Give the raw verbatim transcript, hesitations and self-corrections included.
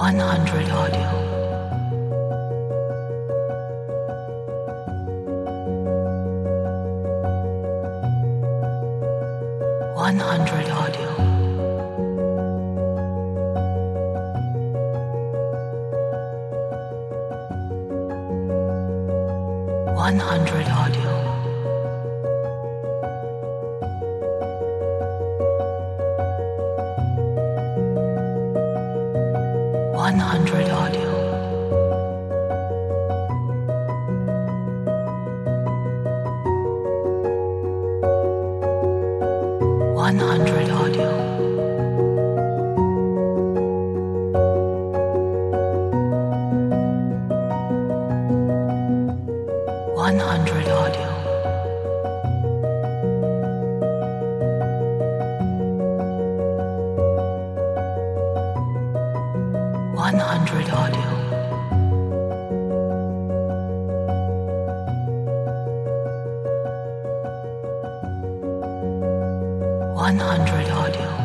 one hundred audio. one hundred audio. one hundred audio. one hundred audio. one hundred audio. one hundred audio. one hundred audio. one hundred audio.